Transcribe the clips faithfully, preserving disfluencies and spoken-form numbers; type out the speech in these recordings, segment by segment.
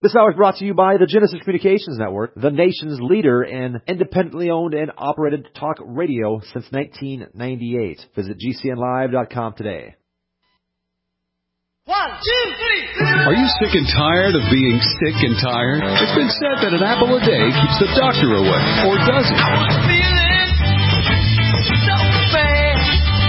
This hour is brought to you by the Genesis Communications Network, the nation's leader in independently owned and operated talk radio since nineteen ninety-eight. Visit G C N live dot com today. One, two, three. Are you sick and tired of being sick and tired? It's been said that an apple a day keeps the doctor away, or does it? I was feeling so bad.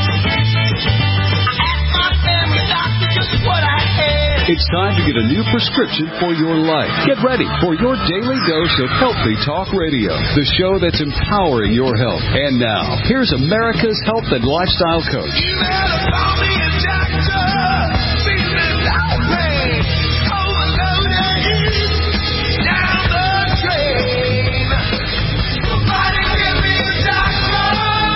I asked my family doctor just what I had. It's time to get a new prescription for your life. Get ready for your daily dose of Healthy Talk Radio, the show that's empowering your health. And now, here's America's health and lifestyle coach. You better call me a doctor. Feeling no pain. Overloaded. Down the drain. Somebody give me a doctor.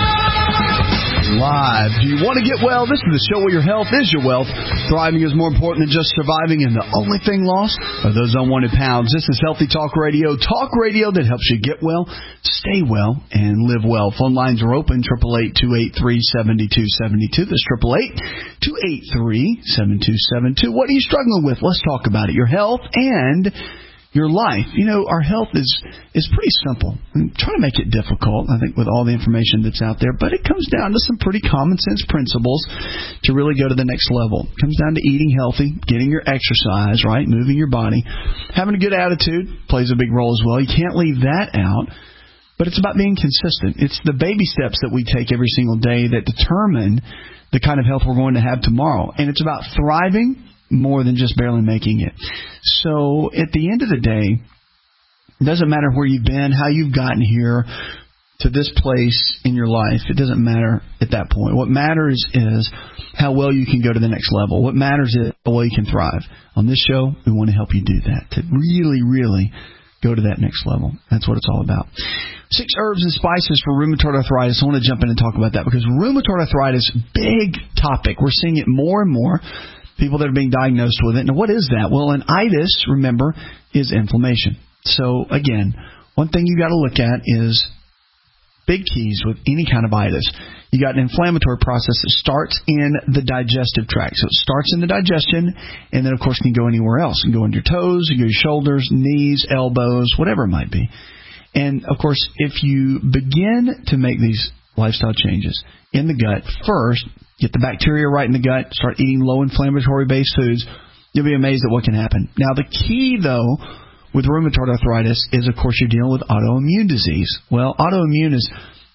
Live. Do you want to get well? This is the show where your health is your wealth. Thriving is more important than just surviving, and the only thing lost are those unwanted pounds. This is Healthy Talk Radio. Talk radio that helps you get well, stay well, and live well. Phone lines are open, eight eight eight, two eight three, seven two seven two. That's eight eight eight, two eight three, seven two seven two. What are you struggling with? Let's talk about it. Your health and your life. You know, our health is is pretty simple. I'm trying to make it difficult, I think, with all the information that's out there, but it comes down to some pretty common sense principles to really go to the next level. It comes down to eating healthy, getting your exercise, right, moving your body. Having a good attitude plays a big role as well. You can't leave that out. But it's about being consistent. It's the baby steps that we take every single day that determine the kind of health we're going to have tomorrow. And it's about thriving more than just barely making it. So at the end of the day, it doesn't matter where you've been, how you've gotten here to this place in your life. It doesn't matter at that point. What matters is how well you can go to the next level. What matters is how well you can thrive. On this show, we want to help you do that, to really, really go to that next level. That's what it's all about. Six herbs and spices for rheumatoid arthritis. I want to jump in and talk about that because rheumatoid arthritis, big topic. We're seeing it more and more. People that are being diagnosed with it. Now, what is that? Well, an itis, remember, is inflammation. So, again, one thing you got to look at is big keys with any kind of itis. You got an inflammatory process that starts in the digestive tract. So it starts in the digestion and then, of course, can go anywhere else. It can go into your toes, it can go to your shoulders, knees, elbows, whatever it might be. And, of course, if you begin to make these lifestyle changes in the gut first, get the bacteria right in the gut, start eating low inflammatory based foods, you'll be amazed at what can happen. Now, the key, though, with rheumatoid arthritis is, of course, you're dealing with autoimmune disease. Well, autoimmune is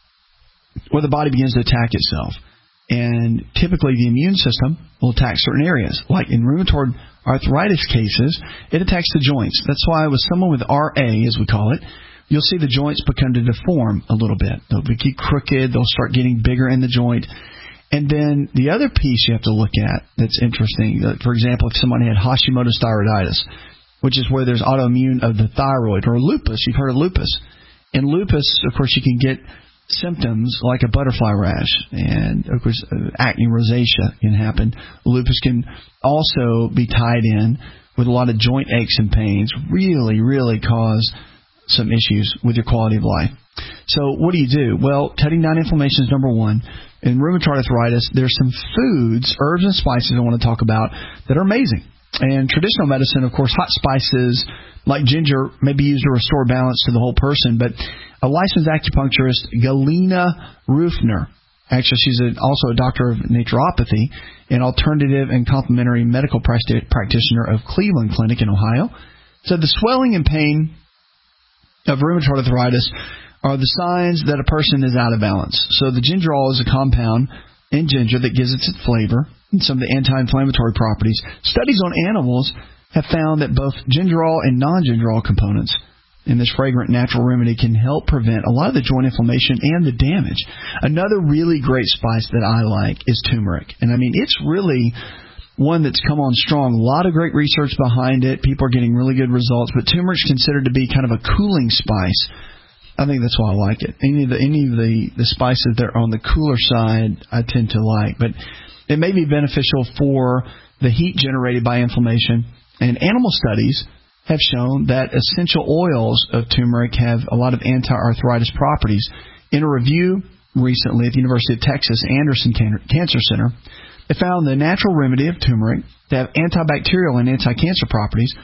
where the body begins to attack itself. And typically the immune system will attack certain areas. Like in rheumatoid arthritis cases, it attacks the joints. That's why with someone with R A, as we call it, you'll see the joints begin to deform a little bit. They'll be crooked. They'll start getting bigger in the joint. And then the other piece you have to look at that's interesting, for example, if somebody had Hashimoto's thyroiditis, which is where there's autoimmune of the thyroid, or lupus. You've heard of lupus. In lupus, of course, you can get symptoms like a butterfly rash, and, of course, acne rosacea can happen. Lupus can also be tied in with a lot of joint aches and pains, really, really cause some issues with your quality of life. So what do you do? Well, cutting down inflammation is number one. In rheumatoid arthritis, there's some foods, herbs and spices I want to talk about that are amazing. And traditional medicine, of course, hot spices like ginger may be used to restore balance to the whole person. But a licensed acupuncturist, Galina Rufner, actually she's a, also a doctor of naturopathy, an alternative and complementary medical practitioner of Cleveland Clinic in Ohio, said the swelling and pain of rheumatoid arthritis are the signs that a person is out of balance. So the gingerol is a compound in ginger that gives it its flavor and some of the anti-inflammatory properties. Studies on animals have found that both gingerol and non-gingerol components in this fragrant natural remedy can help prevent a lot of the joint inflammation and the damage. Another really great spice that I like is turmeric. And I mean, it's really one that's come on strong. A lot of great research behind it. People are getting really good results. But turmeric is considered to be kind of a cooling spice. I think that's why I like it. Any of the any of the, the spices that are on the cooler side, I tend to like. But it may be beneficial for the heat generated by inflammation. And animal studies have shown that essential oils of turmeric have a lot of anti-arthritis properties. In a review recently at the University of Texas Anderson Cancer Center, they found the natural remedy of turmeric to have antibacterial and anti-cancer properties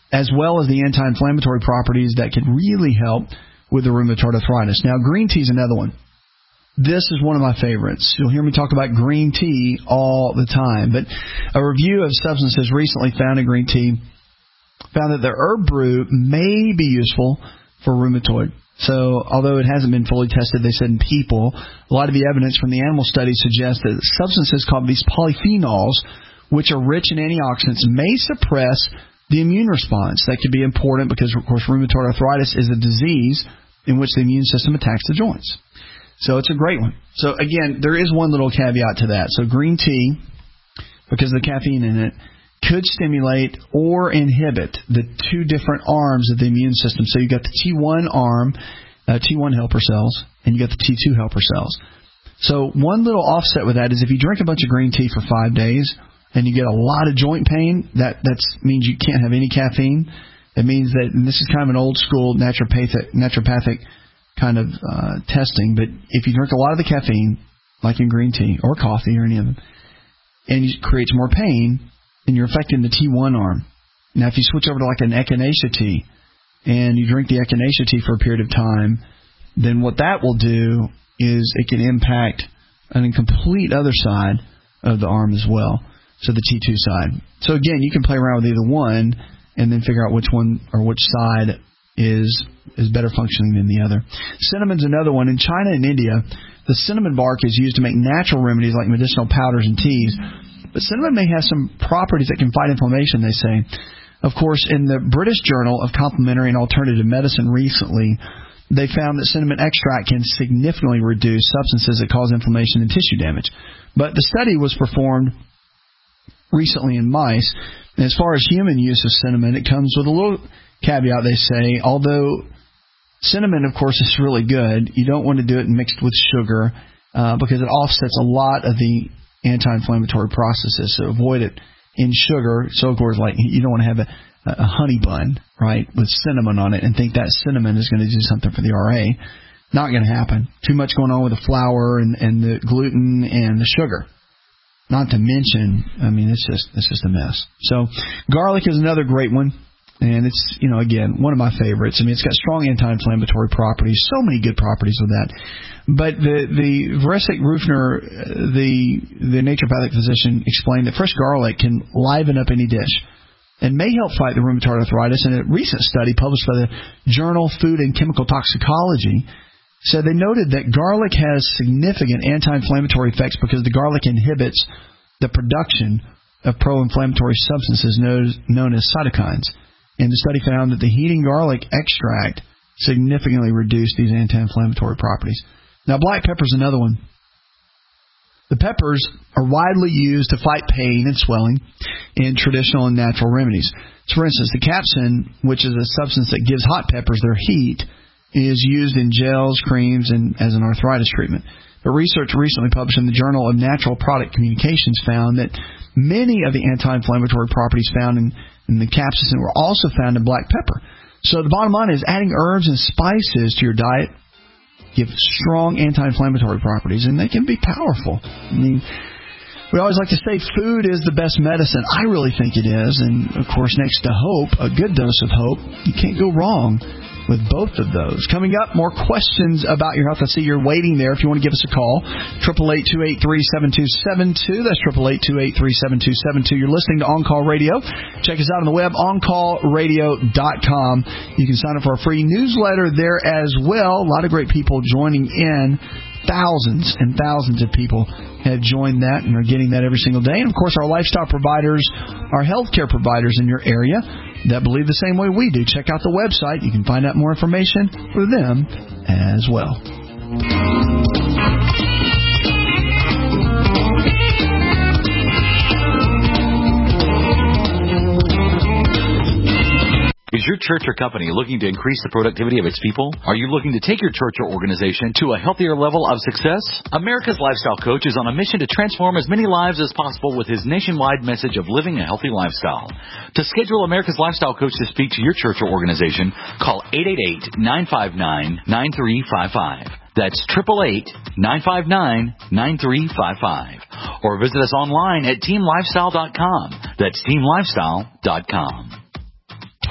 as well as the anti-inflammatory properties that can really help with the rheumatoid arthritis. Now, green tea is another one. This is one of my favorites. You'll hear me talk about green tea all the time. But a review of substances recently found in green tea found that the herb brew may be useful for rheumatoid. So although it hasn't been fully tested, they said in people, a lot of the evidence from the animal studies suggests that substances called these polyphenols, which are rich in antioxidants, may suppress the immune response. That could be important because, of course, rheumatoid arthritis is a disease in which the immune system attacks the joints. So it's a great one. So, again, there is one little caveat to that. So green tea, because of the caffeine in it, could stimulate or inhibit the two different arms of the immune system. So you've got the T one arm, uh, T one helper cells, and you've got the T two helper cells. So one little offset with that is if you drink a bunch of green tea for five days and you get a lot of joint pain, that that's, means you can't have any caffeine. It means that, and this is kind of an old school naturopathic, naturopathic kind of uh, testing, but if you drink a lot of the caffeine, like in green tea or coffee or any of them, and it creates more pain, then you're affecting the T one arm. Now, if you switch over to like an echinacea tea and you drink the echinacea tea for a period of time, then what that will do is it can impact a complete other side of the arm as well, so the T two side. So again, you can play around with either one and then figure out which one or which side is is better functioning than the other. Cinnamon's another one. In China and India, the cinnamon bark is used to make natural remedies like medicinal powders and teas. But cinnamon may have some properties that can fight inflammation, they say. Of course, in the British Journal of Complementary and Alternative Medicine recently, they found that cinnamon extract can significantly reduce substances that cause inflammation and tissue damage. But the study was performed recently in mice. And as far as human use of cinnamon, it comes with a little caveat, they say. Although cinnamon, of course, is really good, you don't want to do it mixed with sugar uh, because it offsets a lot of the anti-inflammatory processes. So avoid it in sugar. So, of course, like you don't want to have a, a honey bun, right, with cinnamon on it and think that cinnamon is going to do something for the R A. Not going to happen. Too much going on with the flour and, and the gluten and the sugar. Not to mention, I mean, it's just it's just a mess. So garlic is another great one. And it's, you know, again, one of my favorites. I mean, it's got strong anti-inflammatory properties, so many good properties with that. But the the Varesik Rufner, the the naturopathic physician, explained that fresh garlic can liven up any dish and may help fight the rheumatoid arthritis. And a recent study published by the Journal Food and Chemical Toxicology said they noted that garlic has significant anti-inflammatory effects because the garlic inhibits the production of pro-inflammatory substances known, known as cytokines. And the study found that the heating garlic extract significantly reduced these anti-inflammatory properties. Now, black pepper is another one. The peppers are widely used to fight pain and swelling in traditional and natural remedies. So, for instance, the capsaicin, which is a substance that gives hot peppers their heat, is used in gels, creams, and as an arthritis treatment. But research recently published in the Journal of Natural Product Communications found that many of the anti-inflammatory properties found in, in the capsaicin were also found in black pepper. So the bottom line is adding herbs and spices to your diet give strong anti-inflammatory properties, and they can be powerful. I mean, we always like to say food is the best medicine. I really think it is. And, of course, next to hope, a good dose of hope, you can't go wrong with both of those. Coming up, more questions about your health. I see you're waiting there. If you want to give us a call, eight eight eight, two eight three, seven two seven two. That's eight eight eight, two eight three, seven two seven two. You're listening to On Call Radio. Check us out on the web, on call radio dot com. You can sign up for a free newsletter there as well. A lot of great people joining in. Thousands and thousands of people have joined that and are getting that every single day. And, of course, our lifestyle providers, our healthcare providers in your area that believe the same way we do. Check out the website. You can find out more information for them as well. Is your church or company looking to increase the productivity of its people? Are you looking to take your church or organization to a healthier level of success? America's Lifestyle Coach is on a mission to transform as many lives as possible with his nationwide message of living a healthy lifestyle. To schedule America's Lifestyle Coach to speak to your church or organization, call eight eight eight, nine five nine, nine three five five. That's eight eight eight, nine five nine, nine three five five. Or visit us online at team lifestyle dot com. That's team lifestyle dot com.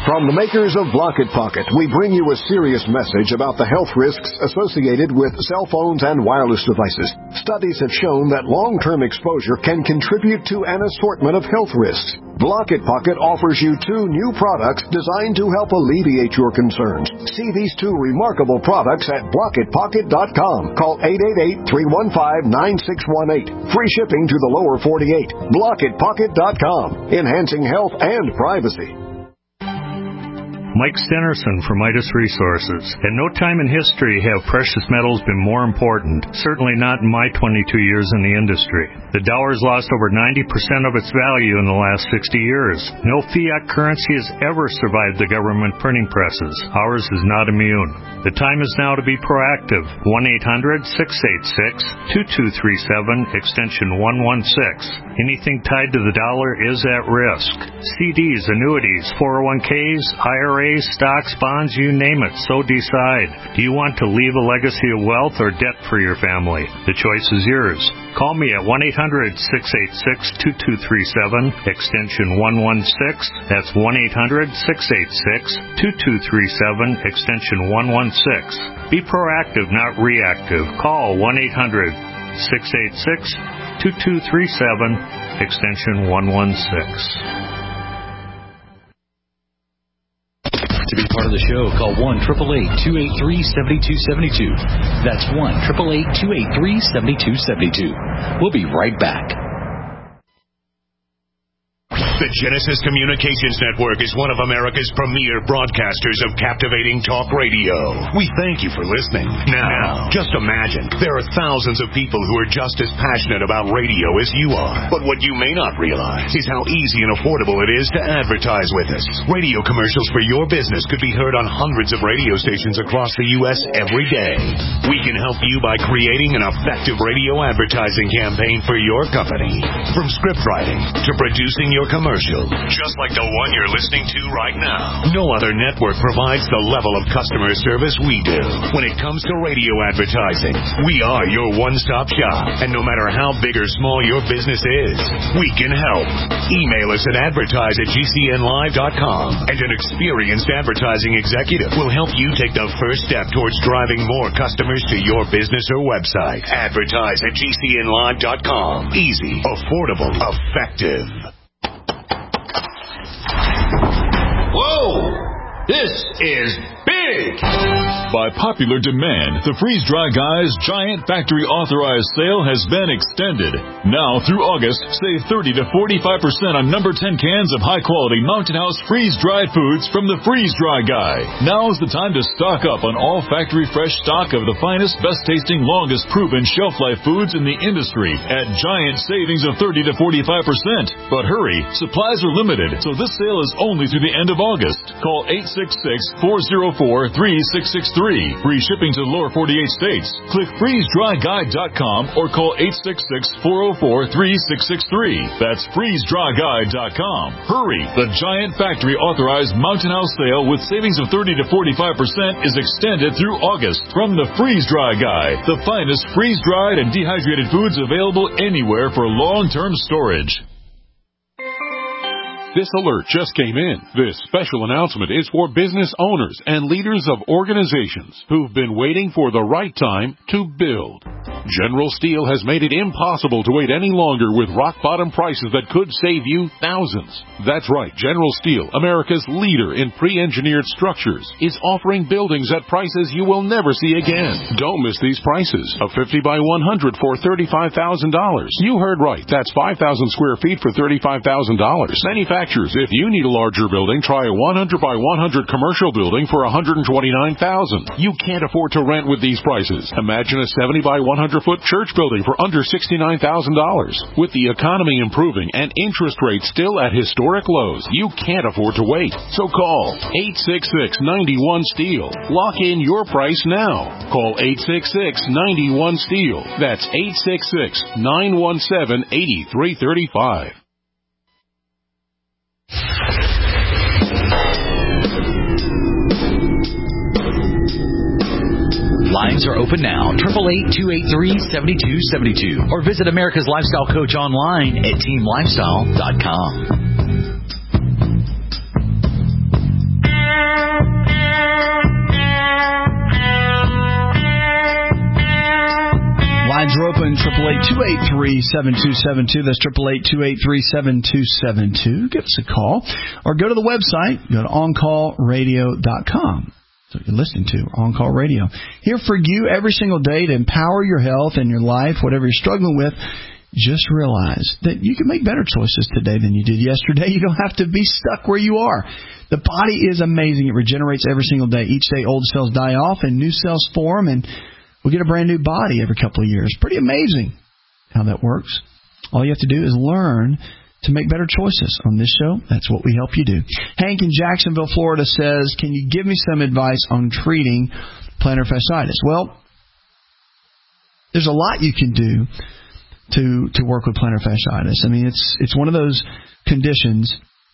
From the makers of Block It Pocket, we bring you a serious message about the health risks associated with cell phones and wireless devices. Studies have shown that long-term exposure can contribute to an assortment of health risks. Block It Pocket offers you two new products designed to help alleviate your concerns. See these two remarkable products at block it pocket dot com. Call eight eight eight, three one five, nine six one eight. Free shipping to the lower forty-eight. block it pocket dot com. Enhancing health and privacy. Mike Stenerson from Midas Resources. At no time in history have precious metals been more important, certainly not in my twenty-two years in the industry. The dollar has lost over ninety percent of its value in the last sixty years. No fiat currency has ever survived the government printing presses. Ours is not immune. The time is now to be proactive. one eight hundred, six eight six, two two three seven, extension one one six. Anything tied to the dollar is at risk. C Ds, annuities, four oh one Ks, I R As, stocks, bonds, you name it, so decide. Do you want to leave a legacy of wealth or debt for your family? The choice is yours. Call me at one eight hundred, six eight six, two two three seven, extension one one six. That's one eight hundred, six eight six, two two three seven, extension one one six. Be proactive, not reactive. Call one eight hundred, six eight six, two two three seven, extension one one six. To be part of the show, call one eight eight eight, two eight three, seven two seven two. That's one eight eight eight, two eight three, seven two seven two. We'll be right back. The Genesis Communications Network is one of America's premier broadcasters of captivating talk radio. We thank you for listening. Now, just imagine, there are thousands of people who are just as passionate about radio as you are. But what you may not realize is how easy and affordable it is to advertise with us. Radio commercials for your business could be heard on hundreds of radio stations across the U S every day. We can help you by creating an effective radio advertising campaign for your company. From script writing to producing your commercial. Just like the one you're listening to right now. No other network provides the level of customer service we do. When it comes to radio advertising, we are your one-stop shop. And no matter how big or small your business is, we can help. Email us at advertise at g c n live dot com, and an experienced advertising executive will help you take the first step towards driving more customers to your business or website. Advertise at g c n live dot com. Easy, affordable, effective. Whoa! This is big! By popular demand, the Freeze Dry Guys Giant Factory Authorized Sale has been extended. Now through August, save thirty to forty-five percent on number ten cans of high-quality Mountain House freeze-dried foods from the Freeze Dry Guy. Now is the time to stock up on all factory fresh stock of the finest, best-tasting, longest-proven shelf-life foods in the industry at giant savings of thirty to forty-five percent. But hurry, supplies are limited, so this sale is only through the end of August. Call eight six six, four oh four, three six six three. Free shipping to the lower forty-eight states. Click freeze dry guide dot com or call eight six six, four oh four, three six six three. That's freeze dry guide dot com. Hurry! The Giant Factory Authorized Mountain House Sale with savings of thirty to forty-five percent is extended through August from the Freeze Dry Guy. The finest freeze-dried and dehydrated foods available anywhere for long-term storage. This alert just came in. This special announcement is for business owners and leaders of organizations who've been waiting for the right time to build. General Steel has made it impossible to wait any longer with rock-bottom prices that could save you thousands. That's right, General Steel, America's leader in pre-engineered structures, is offering buildings at prices you will never see again. Don't miss these prices. A fifty by one hundred for thirty-five thousand dollars. You heard right. That's five thousand square feet for thirty-five thousand dollars. Manufacturers, if you need a larger building, try a one hundred by one hundred commercial building for one hundred twenty-nine thousand dollars. You can't afford to rent with these prices. Imagine a seventy by one hundred foot church building for under sixty-nine thousand dollars. With the economy improving and interest rates still at historic lows, you can't afford to wait. So call eight six six, nine one, STEEL. Lock in your price now. Call eight six six, nine one, STEEL. That's eight six six, nine one seven, eight three three five. Lines are open now. eight eight eight, two eight three, seven two seven two. Or visit America's Lifestyle Coach online at team lifestyle dot com. calling eight eight eight, two eight three, seven two seven two. That's eight eight eight, two eight three, seven two seven two. Give us a call. Or go to the website. Go to on call radio dot com. So you're listening to On Call Radio. Here for you every single day to empower your health and your life, whatever you're struggling with. Just realize that you can make better choices today than you did yesterday. You don't have to be stuck where you are. The body is amazing. It regenerates every single day. Each day old cells die off and new cells form, and we get a brand new body every couple of years. Pretty amazing how that works. All you have to do is learn to make better choices on this show. That's what we help you do. Hank in Jacksonville, Florida says, can you give me some advice on treating plantar fasciitis? Well, there's a lot you can do to to work with plantar fasciitis. I mean, it's it's one of those conditions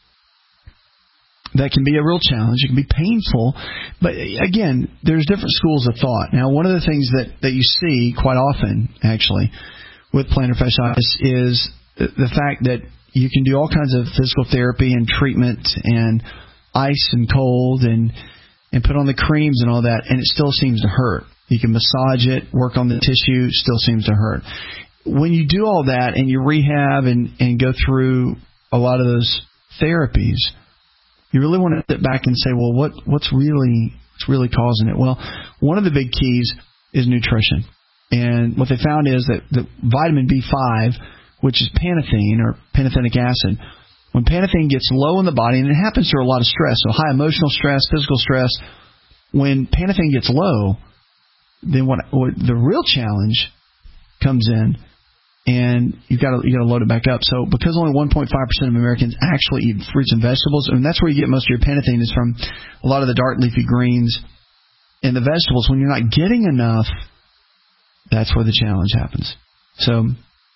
that can be a real challenge. It can be painful. But again, there's different schools of thought. Now, one of the things that, that you see quite often, actually, with plantar fasciitis is the fact that you can do all kinds of physical therapy and treatment and ice and cold and and put on the creams and all that, and it still seems to hurt. You can massage it, work on the tissue, still seems to hurt. When you do all that and you rehab and, and go through a lot of those therapies, you really want to sit back and say, well, what what's really what's really causing it? Well, one of the big keys is nutrition. And what they found is that the vitamin B five, which is panathine or pantothenic acid, when panathine gets low in the body, and it happens through a lot of stress, so high emotional stress, physical stress, when panathine gets low, then what, what the real challenge comes in, and you've got to you got to load it back up. So because only one point five percent of Americans actually eat fruits and vegetables, and that's where you get most of your panathine is from a lot of the dark leafy greens and the vegetables. When you're not getting enough, that's where the challenge happens. So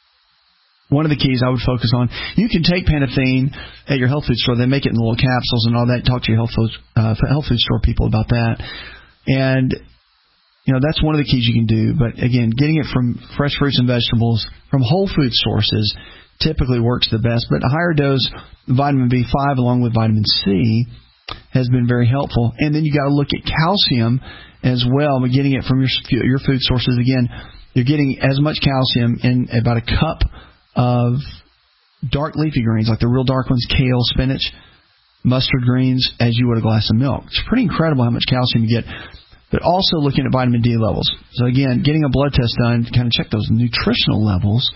one of the keys I would focus on, you can take panathine at your health food store. They make it in little capsules and all that. Talk to your health food, uh, health food store people about that. And, you know, that's one of the keys you can do. But, again, getting it from fresh fruits and vegetables, from whole food sources, typically works the best. But a higher dose of vitamin B five along with vitamin C has been very helpful. And then you got to look at calcium as well. But getting it from your your food sources, again, you're getting as much calcium in about a cup of dark leafy greens, like the real dark ones, kale, spinach, mustard greens, as you would a glass of milk. It's pretty incredible how much calcium you get. But also looking at vitamin D levels. So again, getting a blood test done to kind of check those nutritional levels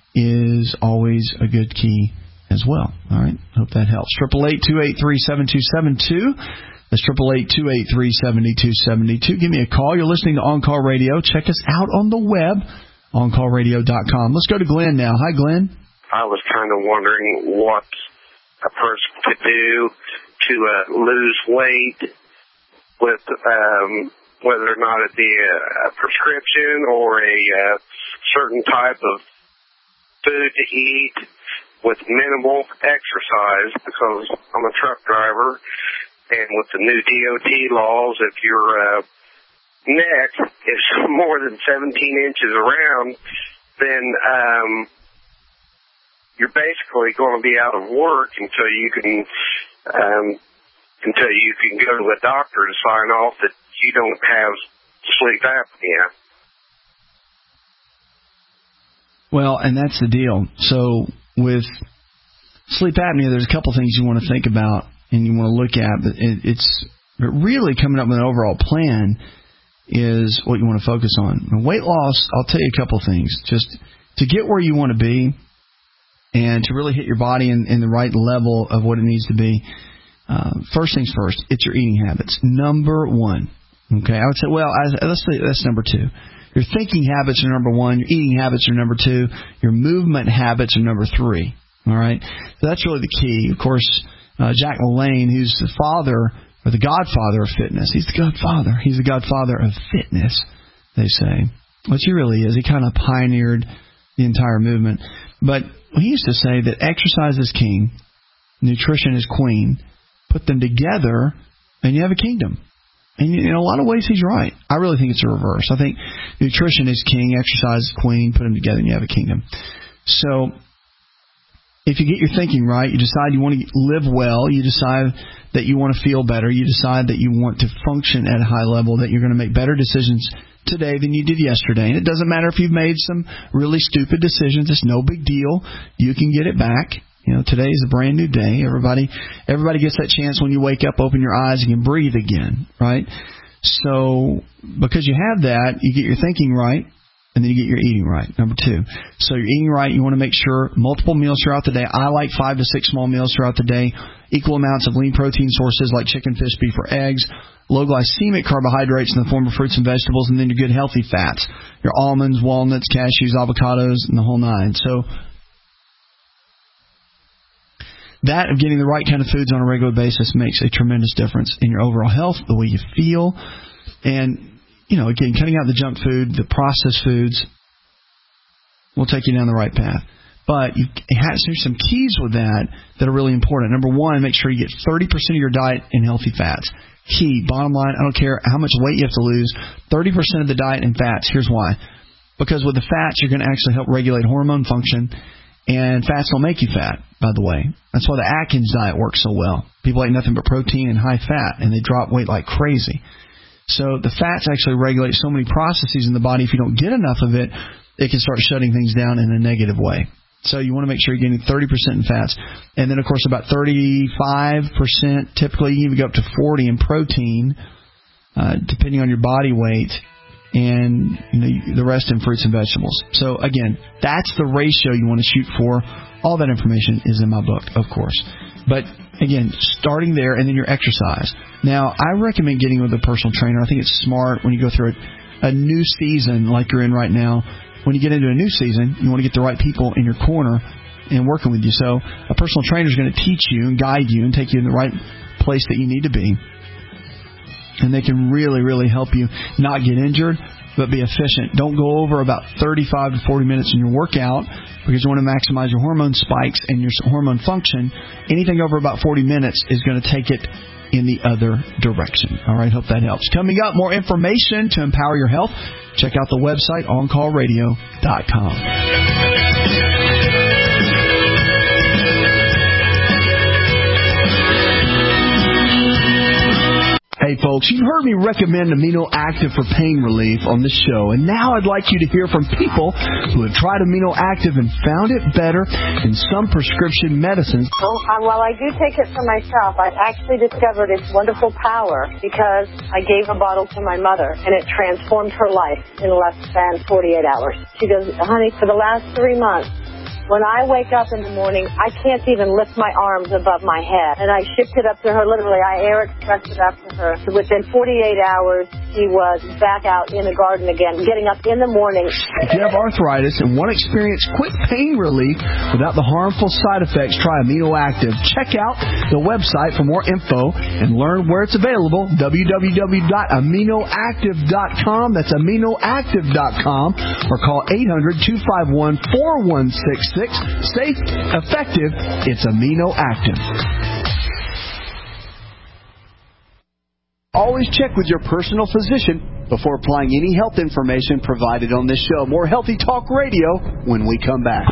is always a good key as well. All right, hope that helps. eight eight eight, two eight three, seven two seven two. That's eight eight eight, two eight three, seven two seven two. Give me a call. You're listening to On Call Radio. Check us out on the web, on call radio dot com. Let's go to Glenn now. Hi, Glenn. I was kind of wondering what a person could do to uh, lose weight, with um, whether or not it be a, a prescription or a uh, certain type of food to eat with minimal exercise, because I'm a truck driver, and with the new D O T laws, if you're uh, neck is more than seventeen inches around, then um, you're basically going to be out of work until you can um, until you can go to a doctor to sign off that you don't have sleep apnea. Well, and that's the deal. So with sleep apnea, there's a couple things you want to think about and you want to look at, but it, it's really coming up with an overall plan is what you want to focus on. And weight loss, I'll tell you a couple things. Just to get where you want to be and to really hit your body in, in the right level of what it needs to be, uh, first things first, it's your eating habits. Number one. Okay, I would say, well, I, let's say that's number two. Your thinking habits are number one. Your eating habits are number two. Your movement habits are number three. All right? So that's really the key. Of course, uh, Jack LaLanne, who's the father or the godfather of fitness. He's the godfather. He's the godfather of fitness, they say. Which he really is. He kind of pioneered the entire movement. But he used to say that exercise is king, nutrition is queen. Put them together, and you have a kingdom. And in a lot of ways, he's right. I really think it's a reverse. I think nutrition is king, exercise is queen. Put them together, and you have a kingdom. So if you get your thinking right, you decide you want to live well, you decide that you want to feel better, you decide that you want to function at a high level, that you're going to make better decisions today than you did yesterday. And it doesn't matter if you've made some really stupid decisions. It's no big deal. You can get it back. You know, today is a brand new day. Everybody, everybody gets that chance when you wake up, open your eyes, and can breathe again, right? So because you have that, you get your thinking right, and then you get your eating right, number two. So you're eating right. You want to make sure multiple meals throughout the day. I like five to six small meals throughout the day, equal amounts of lean protein sources like chicken, fish, beef, or eggs, low glycemic carbohydrates in the form of fruits and vegetables, and then your good healthy fats, your almonds, walnuts, cashews, avocados, and the whole nine. So that of getting the right kind of foods on a regular basis makes a tremendous difference in your overall health, the way you feel, and you know, again, cutting out the junk food, the processed foods will take you down the right path. But you have there's some keys with that that are really important. Number one, make sure you get thirty percent of your diet in healthy fats. Key, bottom line, I don't care how much weight you have to lose, thirty percent of the diet in fats. Here's why. Because with the fats, you're going to actually help regulate hormone function, and fats don't make you fat, by the way. That's why the Atkins diet works so well. People eat nothing but protein and high fat, and they drop weight like crazy. So the fats actually regulate so many processes in the body. If you don't get enough of it, it can start shutting things down in a negative way. So you want to make sure you're getting thirty percent in fats. And then, of course, about thirty-five percent, typically you can go up to forty in protein, uh, depending on your body weight, and you know the rest in fruits and vegetables. So, again, that's the ratio you want to shoot for. All that information is in my book, of course. But, again, starting there and then your exercise. Now, I recommend getting with a personal trainer. I think it's smart when you go through a, a new season like you're in right now. When you get into a new season, you want to get the right people in your corner and working with you. So a personal trainer is going to teach you and guide you and take you in the right place that you need to be. And they can really, really help you not get injured, but be efficient. Don't go over about thirty-five to forty minutes in your workout because you want to maximize your hormone spikes and your hormone function. Anything over about forty minutes is going to take it in the other direction. All right, hope that helps. Coming up, more information to empower your health. Check out the website, on call radio dot com. Hey folks, you've heard me recommend Amino Active for pain relief on this show, and now I'd like you to hear from people who have tried Amino Active and found it better than some prescription medicines. Well, uh, while I do take it for myself, I've actually discovered its wonderful power because I gave a bottle to my mother, and it transformed her life in less than forty-eight hours. She goes, honey, for the last three months, when I wake up in the morning, I can't even lift my arms above my head. And I shipped it up to her, literally. I air expressed it up to her. So within forty-eight hours, she was back out in the garden again, getting up in the morning. If you have arthritis and want to experience quick pain relief without the harmful side effects, try Amino Active. Check out the website for more info and learn where it's available, w w w dot amino active dot com. That's amino active dot com. Or call eight hundred, two five one, four one six six. Safe, effective, it's Amino Active. Always check with your personal physician before applying any health information provided on this show. More Healthy Talk Radio when we come back.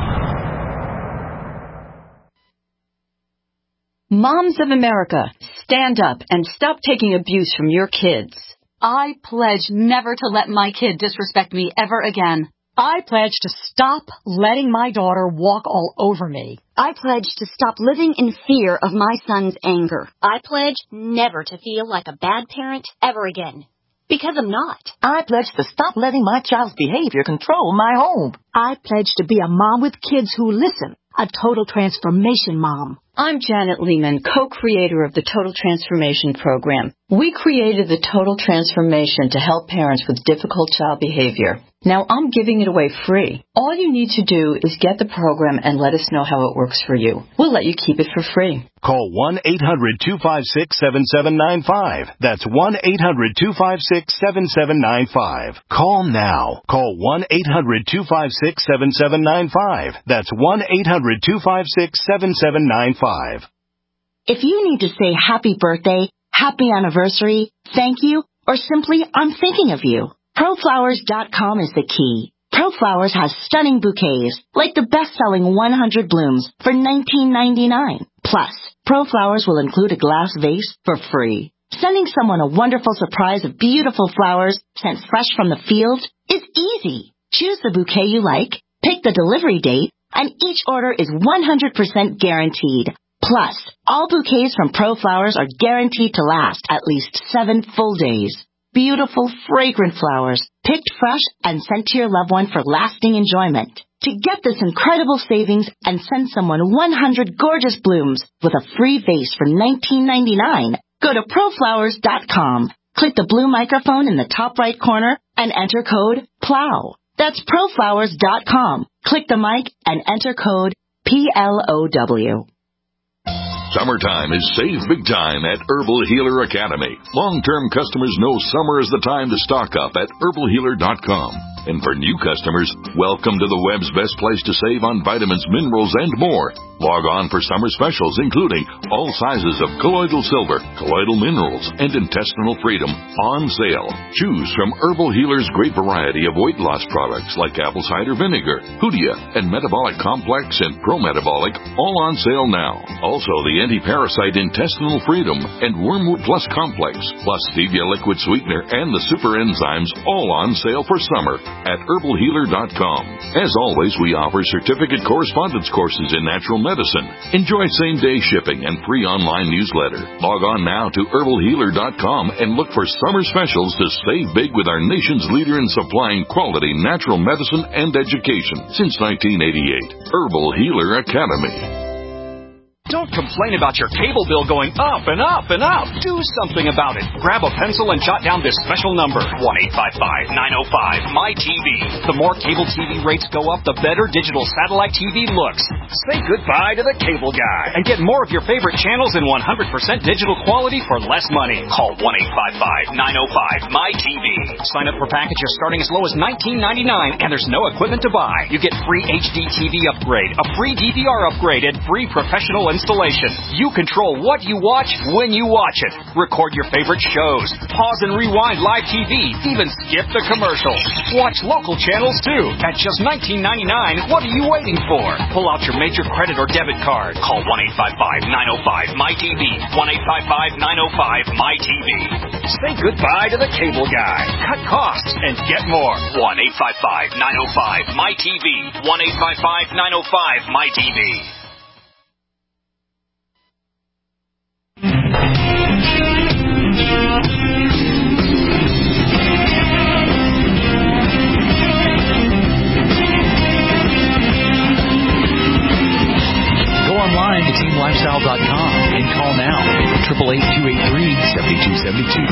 Moms of America, stand up and stop taking abuse from your kids. I pledge never to let my kid disrespect me ever again. I pledge to stop letting my daughter walk all over me. I pledge to stop living in fear of my son's anger. I pledge never to feel like a bad parent ever again. Because I'm not. I pledge to stop letting my child's behavior control my home. I pledge to be a mom with kids who listen. A total transformation mom. I'm Janet Lehman, co-creator of the Total Transformation Program. We created the Total Transformation to help parents with difficult child behavior. Now I'm giving it away free. All you need to do is get the program and let us know how it works for you. We'll let you keep it for free. Call one eight hundred, two five six, seven seven nine five. That's one eight hundred, two five six, seven seven nine five. Call now. Call one eight hundred, two five six, seven seven nine five. That's one eight hundred, two five six, seven seven nine five. If you need to say happy birthday, happy anniversary, thank you, or simply I'm thinking of you, pro flowers dot com is the key. ProFlowers has stunning bouquets, like the best-selling one hundred blooms for nineteen ninety-nine. Plus, ProFlowers will include a glass vase for free. Sending someone a wonderful surprise of beautiful flowers sent fresh from the field is easy. Choose the bouquet you like, pick the delivery date, and each order is one hundred percent guaranteed. Plus, all bouquets from ProFlowers are guaranteed to last at least seven full days. Beautiful, fragrant flowers, picked fresh and sent to your loved one for lasting enjoyment. To get this incredible savings and send someone one hundred gorgeous blooms with a free vase for nineteen ninety-nine, go to proflowers dot com. Click the blue microphone in the top right corner and enter code PLOW. That's proflowers dot com. Click the mic and enter code P L O W. Summertime is save big time at Herbal Healer Academy. Long-term customers know summer is the time to stock up at herbal healer dot com. And for new customers, welcome to the web's best place to save on vitamins, minerals, and more. Log on for summer specials, including all sizes of colloidal silver, colloidal minerals, and intestinal freedom on sale. Choose from Herbal Healer's great variety of weight loss products like apple cider vinegar, Hoodia, and Metabolic Complex and Pro-Metabolic, all on sale now. Also, the anti-parasite intestinal freedom and Wormwood Plus Complex, plus stevia liquid sweetener and the super enzymes, all on sale for summer at herbal healer dot com. As always, we offer certificate correspondence courses in natural medicine. Enjoy same-day shipping and free online newsletter. Log on now to herbal healer dot com and look for summer specials to save big with our nation's leader in supplying quality natural medicine and education since nineteen eighty-eight. Herbal Healer Academy. Don't complain about your cable bill going up and up and up. Do something about it. Grab a pencil and jot down this special number, one eight five five, nine oh five, M Y T V. The more cable T V rates go up, the better digital satellite T V looks. Say goodbye to the cable guy and get more of your favorite channels in one hundred percent digital quality for less money. Call one eight five five, nine oh five, M Y T V. Sign up for packages starting as low as nineteen ninety-nine, and there's no equipment to buy. You get free H D T V upgrade, a free D V R upgrade, and free professional installation. You control what you watch when you watch it. Record your favorite shows. Pause and rewind live T V. Even skip the commercials. Watch local channels too. At just nineteen ninety-nine, what are you waiting for? Pull out your major credit or debit card. Call one eight five five, nine oh five, M Y T V. one eight five five, nine oh five, M Y T V. Say goodbye to the cable guy. Cut costs and get more. one eight five five, nine oh five, M Y T V. one eight five five, nine oh five, M Y T V. Online to team lifestyle dot com and call now, eight eight eight, two eight three, seven two seven two.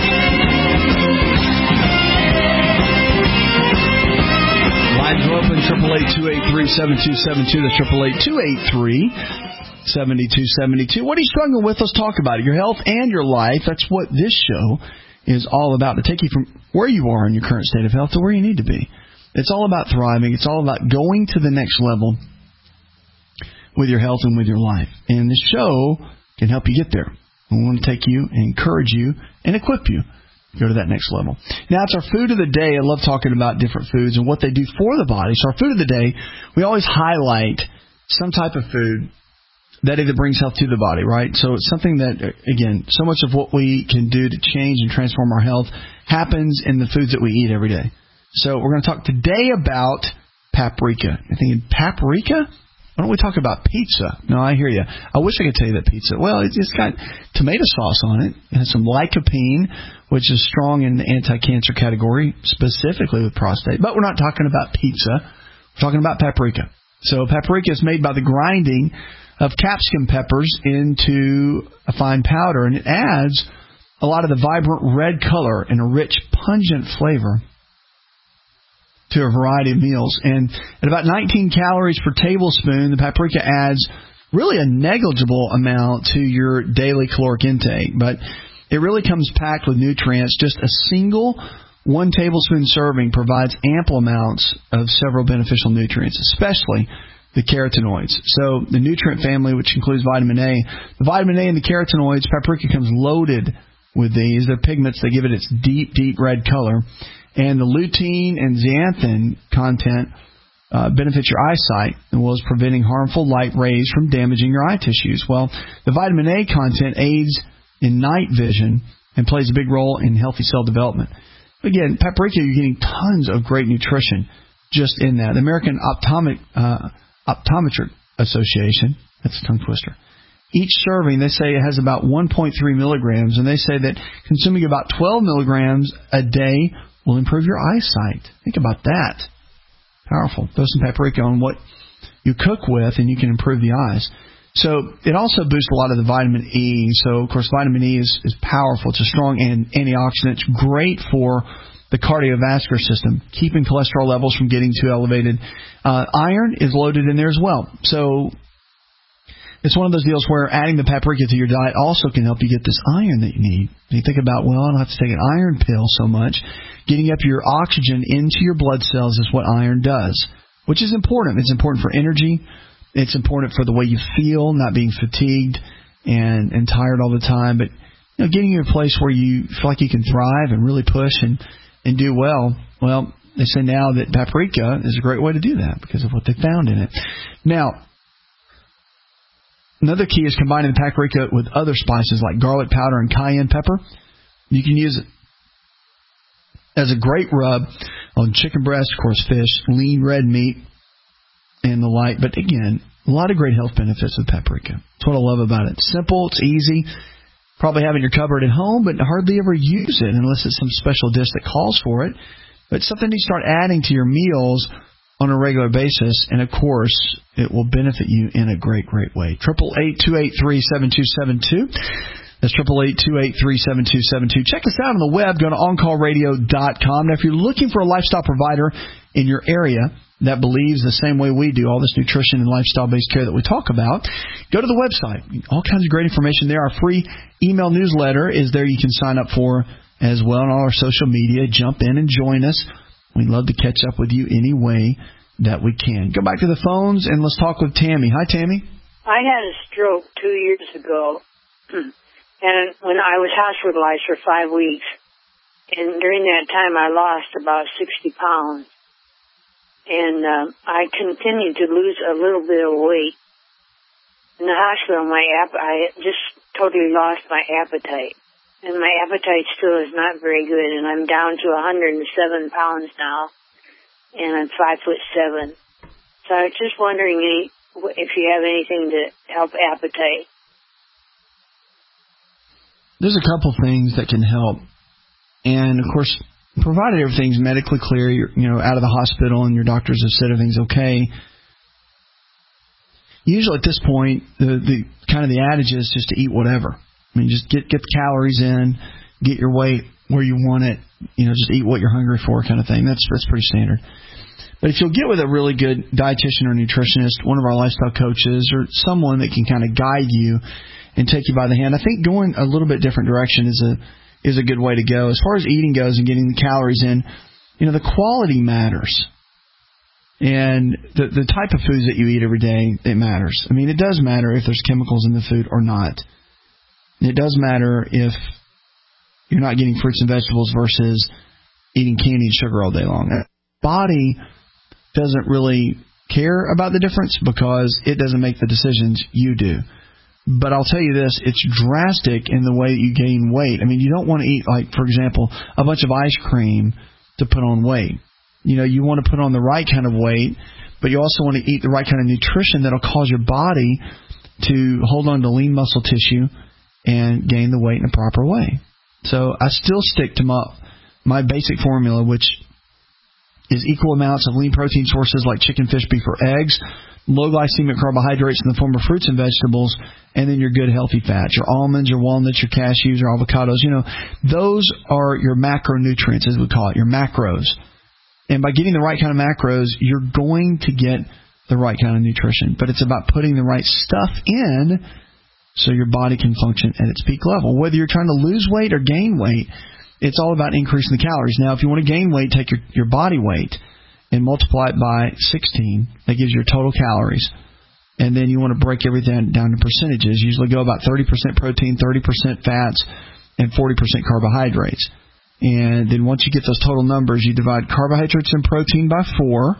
Lines are open, eight eight eight, two eight three, seven two seven two. That's eight eight eight, two eight three, seven two seven two. What are you struggling with? Let's talk about it. Your health and your life. That's what this show is all about, to take you from where you are in your current state of health to where you need to be. It's all about thriving. It's all about going to the next level with your health and with your life. And this show can help you get there. We want to take you and encourage you and equip you to go to that next level. Now, it's our food of the day. I love talking about different foods and what they do for the body. So our food of the day, we always highlight some type of food that either brings health to the body, right? So it's something that, again, so much of what we can do to change and transform our health happens in the foods that we eat every day. So we're going to talk today about paprika. You're thinking, paprika? Why don't we talk about pizza? No, I hear you. I wish I could tell you that pizza. Well, it's, it's got tomato sauce on it. It has some lycopene, which is strong in the anti-cancer category, specifically with prostate. But we're not talking about pizza. We're talking about paprika. So paprika is made by the grinding of capsicum peppers into a fine powder, and it adds a lot of the vibrant red color and a rich, pungent flavor to a variety of meals. And at about nineteen calories per tablespoon, the paprika adds really a negligible amount to your daily caloric intake. But it really comes packed with nutrients. Just a single one tablespoon serving provides ample amounts of several beneficial nutrients, especially the carotenoids. So the nutrient family, which includes vitamin A, the vitamin A and the carotenoids, paprika comes loaded with these. They're pigments that give it its deep, deep red color. And the lutein and zeaxanthin content uh, benefits your eyesight, as well as preventing harmful light rays from damaging your eye tissues. Well, the vitamin A content aids in night vision and plays a big role in healthy cell development. Again, paprika, you're getting tons of great nutrition just in that. The American Optomic, uh, Optometric Association, that's a tongue twister. Each serving, they say, it has about one point three milligrams, and they say that consuming about twelve milligrams a day will improve your eyesight. Think about that. Powerful. Throw some paprika on what you cook with, and you can improve the eyes. So it also boosts a lot of the vitamin E. So, of course, vitamin E is, is powerful. It's a strong an- antioxidant. It's great for the cardiovascular system, keeping cholesterol levels from getting too elevated. Uh, iron is loaded in there as well. So it's one of those deals where adding the paprika to your diet also can help you get this iron that you need. You think about, well, I don't have to take an iron pill so much. Getting up your oxygen into your blood cells is what iron does, which is important. It's important for energy. It's important for the way you feel, not being fatigued and, and tired all the time. But you know, getting you to a place where you feel like you can thrive and really push and, and do well, well, they say now that paprika is a great way to do that because of what they found in it. Now, another key is combining the paprika with other spices like garlic powder and cayenne pepper. You can use it as a great rub on chicken breast, of course, fish, lean red meat, and the like. But again, a lot of great health benefits with paprika. That's what I love about it. Simple, it's easy. Probably have it in your cupboard at home, but hardly ever use it unless it's some special dish that calls for it. But it's something you start adding to your meals on a regular basis, and of course, it will benefit you in a great, great way. Triple eight two eight three seven two seven two. That's triple eight two eight three seven two seven two. Check us out on the web. Go to on call radio dot com. Now, if you're looking for a lifestyle provider in your area that believes the same way we do, all this nutrition and lifestyle-based care that we talk about, go to the website. All kinds of great information there. Our free email newsletter is there you can sign up for as well. On all our social media, jump in and join us. We'd love to catch up with you any way that we can. Go back to the phones and let's talk with Tammy. Hi, Tammy. I had a stroke two years ago, and when I was hospitalized for five weeks, and during that time I lost about sixty pounds, and um, I continued to lose a little bit of weight. In the hospital, my app I just totally lost my appetite. And my appetite still is not very good, and I'm down to one hundred seven pounds now, and I'm five foot seven. So I was just wondering any, if you have anything to help appetite. There's a couple things that can help, and of course, provided everything's medically clear, you're you know out of the hospital, and your doctors have said everything's okay. Usually at this point, the the kind of the adage is just to eat whatever. I mean, just get get the calories in, get your weight where you want it. You know, just eat what you're hungry for, kind of thing. That's that's pretty standard. But if you'll get with a really good dietitian or nutritionist, one of our lifestyle coaches, or someone that can kind of guide you and take you by the hand, I think going a little bit different direction is a is a good way to go. As far as eating goes and getting the calories in, you know, the quality matters. And the the type of foods that you eat every day, it matters. I mean, it does matter if there's chemicals in the food or not. It does matter if you're not getting fruits and vegetables versus eating candy and sugar all day long. The body doesn't really care about the difference because it doesn't make the decisions you do. But I'll tell you this, it's drastic in the way that you gain weight. I mean, you don't want to eat, like, for example, a bunch of ice cream to put on weight. You know, you want to put on the right kind of weight, but you also want to eat the right kind of nutrition that'll cause your body to hold on to lean muscle tissue and gain the weight in a proper way. So I still stick to my my basic formula, which is equal amounts of lean protein sources like chicken, fish, beef, or eggs, low glycemic carbohydrates in the form of fruits and vegetables, and then your good healthy fats, your almonds, your walnuts, your cashews, your avocados. You know, those are your macronutrients, as we call it, your macros. And by getting the right kind of macros, you're going to get the right kind of nutrition. But it's about putting the right stuff in so your body can function at its peak level. Whether you're trying to lose weight or gain weight, it's all about increasing the calories. Now, if you want to gain weight, take your, your body weight and multiply it by sixteen. That gives you your total calories. And then you want to break everything down to percentages. Usually go about thirty percent protein, thirty percent fats, and forty percent carbohydrates. And then once you get those total numbers, you divide carbohydrates and protein by four,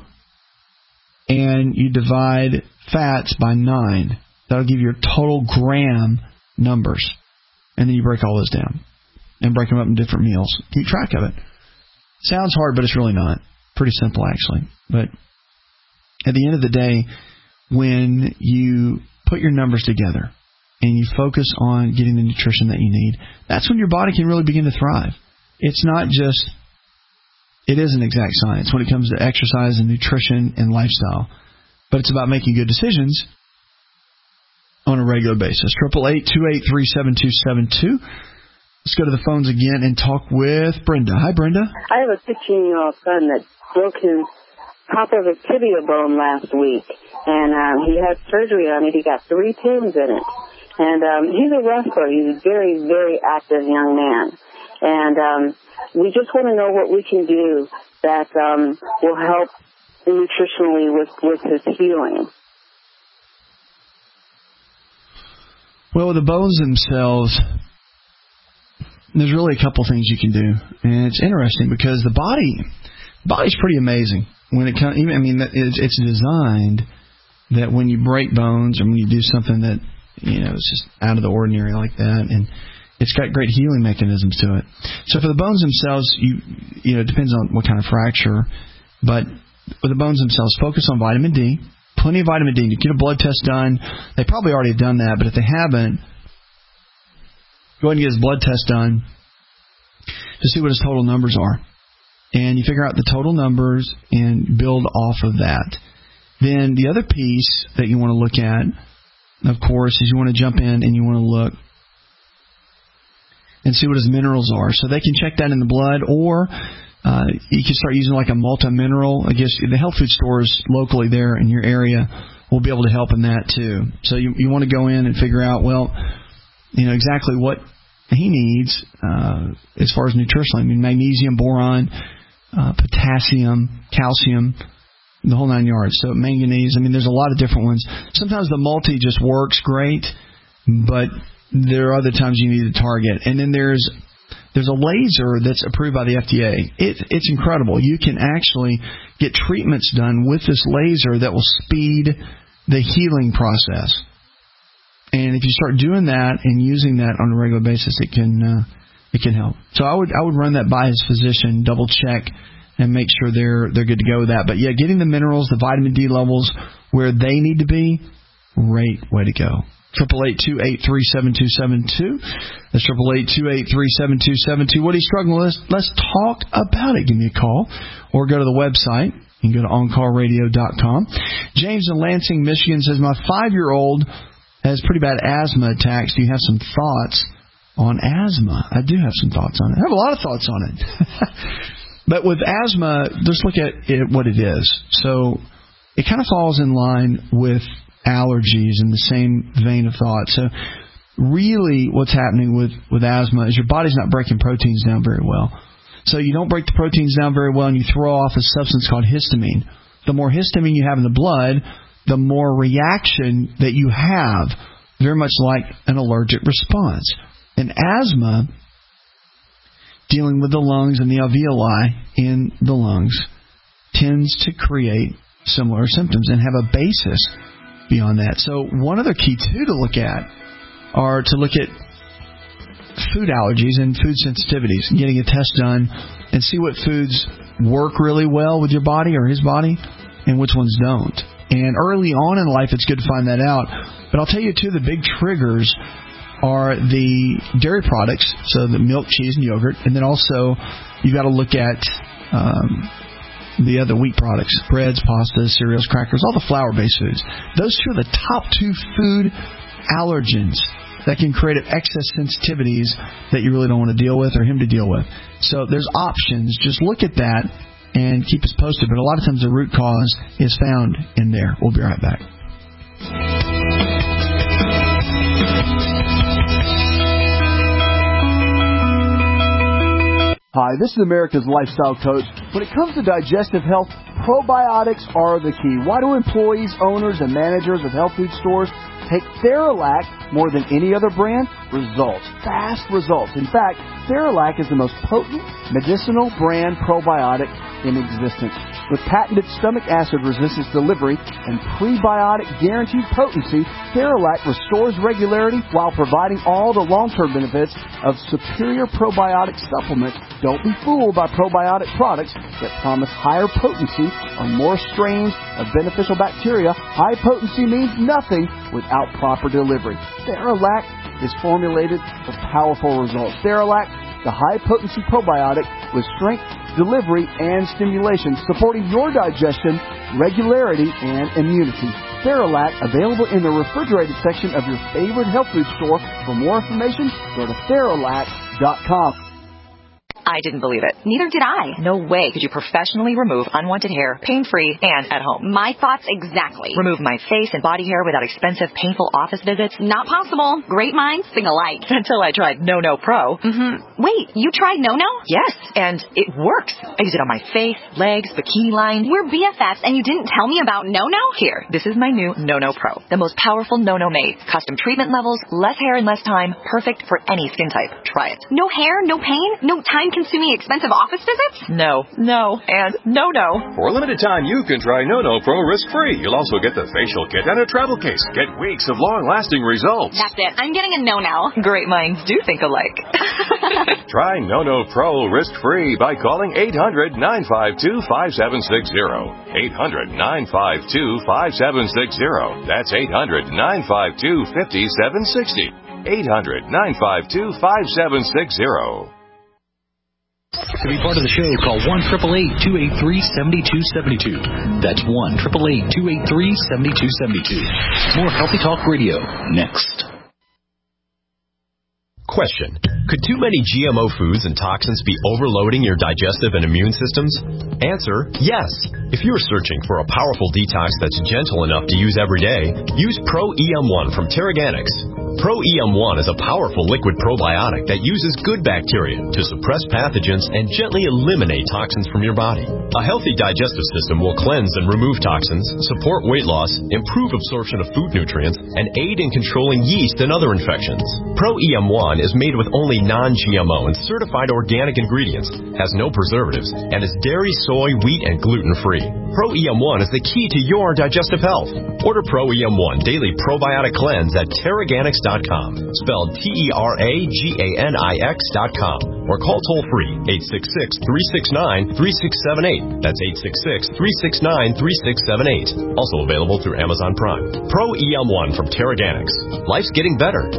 and you divide fats by nine. That'll give you your total gram numbers. And then you break all those down. and break them up in different meals. Keep track of it. Sounds hard, but it's really not. Pretty simple, actually. But at the end of the day, when you put your numbers together and you focus on getting the nutrition that you need, that's when your body can really begin to thrive. It's not just, it is an exact science when it comes to exercise and nutrition and lifestyle, but it's about making good decisions on a regular basis. Triple eight two eight three seven two seven two. Let's go to the phones again and talk with Brenda. Hi, Brenda. I have a fifteen-year-old son that broke his top of his tibia bone last week, and um, he had surgery on it. He got three pins in it, and um, he's a wrestler. He's a very, very active young man, and um, we just want to know what we can do that um, will help nutritionally with, with his healing. Well, with the bones themselves, there's really a couple things you can do, and it's interesting because the body, the body's pretty amazing when it comes. I mean, it's, it's designed that when you break bones or when you do something that you know is just out of the ordinary like that, and it's got great healing mechanisms to it. So for the bones themselves, you you know it depends on what kind of fracture, but with the bones themselves, focus on vitamin D. Plenty of vitamin D. You get a blood test done. They probably already have done that, but if they haven't, go ahead and get his blood test done to see what his total numbers are. And you figure out the total numbers and build off of that. Then the other piece that you want to look at, of course, is you want to jump in and you want to look and see what his minerals are. So they can check that in the blood, or uh, you can start using like a multi-mineral. I guess the health food stores locally there in your area will be able to help in that too. So you, you want to go in and figure out, well, you know, exactly what he needs uh, as far as nutritionally. I mean, magnesium, boron, uh, potassium, calcium, the whole nine yards. So manganese. I mean, there's a lot of different ones. Sometimes the multi just works great, but there are other times you need to target. And then there's there's a laser that's approved by the F D A. It, it's incredible. You can actually get treatments done with this laser that will speed the healing process. And if you start doing that and using that on a regular basis, it can uh, it can help. So I would I would run that by his physician, double check, and make sure they're they're good to go with that. But yeah, getting the minerals, the vitamin D levels where they need to be, great way to go. Triple eight two eight three seven two seven two. That's triple eight two eight three seven two seven two. What are you struggling with? Let's talk about it. Give me a call or go to the website. You can go to on call radio dot com. James in Lansing, Michigan says, my five-year-old has pretty bad asthma attacks. Do you have some thoughts on asthma? I do have some thoughts on it. I have a lot of thoughts on it. But with asthma, let's look at it, what it is. So it kind of falls in line with allergies in the same vein of thought. So really what's happening with, with asthma is your body's not breaking proteins down very well. So you don't break the proteins down very well, and you throw off a substance called histamine. The more histamine you have in the blood, the more reaction that you have, very much like an allergic response. And asthma, dealing with the lungs and the alveoli in the lungs, tends to create similar symptoms and have a basis beyond that. So one other key, too, to look at are to look at food allergies and food sensitivities, getting a test done and see what foods work really well with your body or his body and which ones don't. And early on in life, it's good to find that out. But I'll tell you, too, the big triggers are the dairy products, so the milk, cheese, and yogurt. And then also, you've got to look at um, the other wheat products, breads, pastas, cereals, crackers, all the flour-based foods. Those two are the top two food allergens that can create excess sensitivities that you really don't want to deal with or him to deal with. So there's options. Just look at that and keep us posted. But a lot of times the root cause is found in there. We'll be right back. Hi, this is America's Lifestyle Coach. When it comes to digestive health, probiotics are the key. Why do employees, owners, and managers of health food stores take Theralac more than any other brand? results. Fast results. In fact, Theralac is the most potent medicinal brand probiotic in existence. With patented stomach acid resistance delivery and prebiotic guaranteed potency, Theralac restores regularity while providing all the long-term benefits of superior probiotic supplement. Don't be fooled by probiotic products that promise higher potency or more strains of beneficial bacteria. High potency means nothing without proper delivery. Theralac is formulated for powerful results. Theralac, the high-potency probiotic with strength, delivery, and stimulation, supporting your digestion, regularity, and immunity. Theralac, available in the refrigerated section of your favorite health food store. For more information, go to Theralac dot com. I didn't believe it. Neither did I. No way could you professionally remove unwanted hair, pain-free, and at home. My thoughts exactly. Remove my face and body hair without expensive, painful office visits? Not possible. Great minds think alike. Until I tried No No Pro. Mm-hmm. Wait, you tried No No? Yes, and it works. I use it on my face, legs, bikini line. We're B F Fs, and you didn't tell me about No No? Here, this is my new No No Pro. The most powerful No No made. Custom treatment levels, less hair in less time. Perfect for any skin type. Try it. No hair, no pain, no time-consuming expensive office visits? No, no, and no, no. For a limited time, you can try No No Pro risk-free. You'll also get the facial kit and a travel case. Get weeks of long-lasting results. That's it. I'm getting a No No. Great minds do think alike. Try No No Pro risk-free by calling eight hundred, nine five two, five seven six zero. eight hundred, nine five two, five seven six zero. That's eight hundred, nine five two, five seven six zero. eight hundred, nine five two, five seven six zero. To be part of the show, call one eight eight eight, two eight three, seven two seven two. That's one eight eight eight, two eight three, seven two seven two. More Healthy Talk Radio next. Question. Could too many G M O foods and toxins be overloading your digestive and immune systems? Answer, yes. If you're searching for a powerful detox that's gentle enough to use every day, use Pro E M one from Teraganix. Pro E M one is a powerful liquid probiotic that uses good bacteria to suppress pathogens and gently eliminate toxins from your body. A healthy digestive system will cleanse and remove toxins, support weight loss, improve absorption of food nutrients, and aid in controlling yeast and other infections. Pro E M one is made with only non-G M O and certified organic ingredients, has no preservatives, and is dairy, soy, wheat, and gluten-free. Pro E M one is the key to your digestive health. Order Pro E M one Daily Probiotic Cleanse at Teraganix dot com, spelled T E R A G A N I X dot com, or call toll-free eight six six, three six nine, three six seven eight. That's eight six six, three six nine, three six seven eight. Also available through Amazon Prime. Pro E M one from Teraganix. Life's getting better.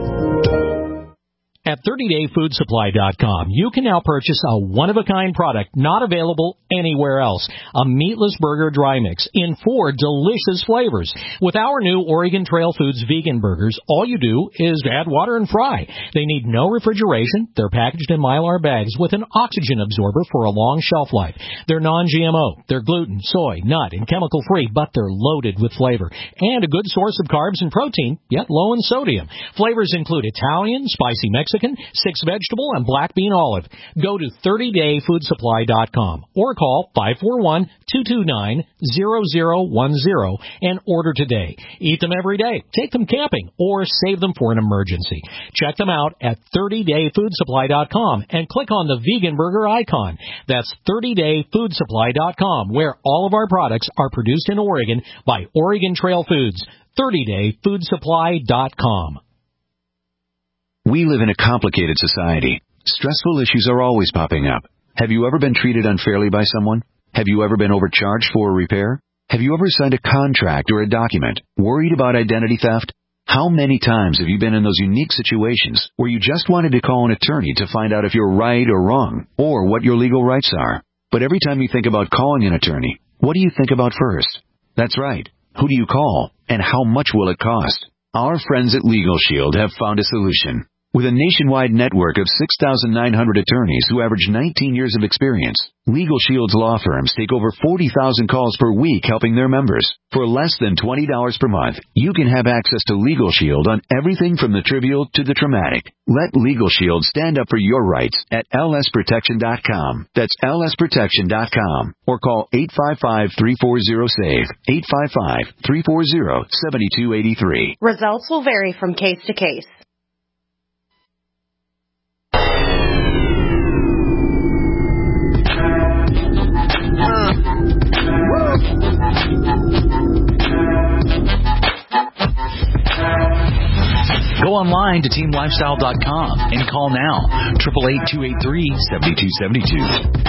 At thirty day food supply dot com, you can now purchase a one-of-a-kind product not available anywhere else. A meatless burger dry mix in four delicious flavors. With our new Oregon Trail Foods vegan burgers, all you do is add water and fry. They need no refrigeration. They're packaged in Mylar bags with an oxygen absorber for a long shelf life. They're non-G M O. They're gluten, soy, nut, and chemical-free, but they're loaded with flavor. And a good source of carbs and protein, yet low in sodium. Flavors include Italian, spicy Mexican, six vegetable, and black bean olive. Go to thirty day food supply dot com or call five four one, two two nine, zero zero one zero and order today. Eat them every day, take them camping, or save them for an emergency. Check them out at thirty day food supply dot com and click on the vegan burger icon. That's thirty day food supply dot com, where all of our products are produced in Oregon by Oregon Trail Foods. thirty day food supply dot com. We live in a complicated society. Stressful issues are always popping up. Have you ever been treated unfairly by someone? Have you ever been overcharged for a repair? Have you ever signed a contract or a document worried about identity theft? How many times have you been in those unique situations where you just wanted to call an attorney to find out if you're right or wrong, or what your legal rights are? But every time you think about calling an attorney, what do you think about first? That's right. Who do you call, and how much will it cost? Our friends at Legal Shield have found a solution. With a nationwide network of six thousand nine hundred attorneys who average nineteen years of experience, Legal Shield's law firms take over forty thousand calls per week helping their members. For less than twenty dollars per month, you can have access to Legal Shield on everything from the trivial to the traumatic. Let Legal Shield stand up for your rights at L S protection dot com. That's L S protection dot com. Or call eight five five, three four zero, SAVE, eight five five, three four zero, seven two eight three. Results will vary from case to case. online to team lifestyle dot com and call now, eight eight eight, two eight three, seven two seven two.